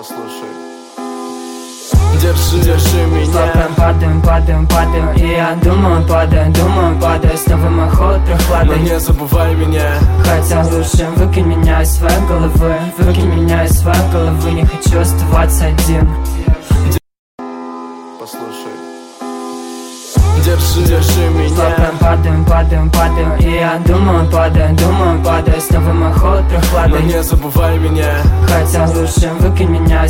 Послушай. Держи меня. Падаем, и я думаю, падаю, с новым охот прохладой. Но не забывай меня. Хотя лучше выкинь меня из своей головы, не хочу оставаться один. Послушай. Держи меня. Падаем, и я думаю, падаю, с новым охот прохладой. Но не забывай меня. Хотя лучше выкинь меня из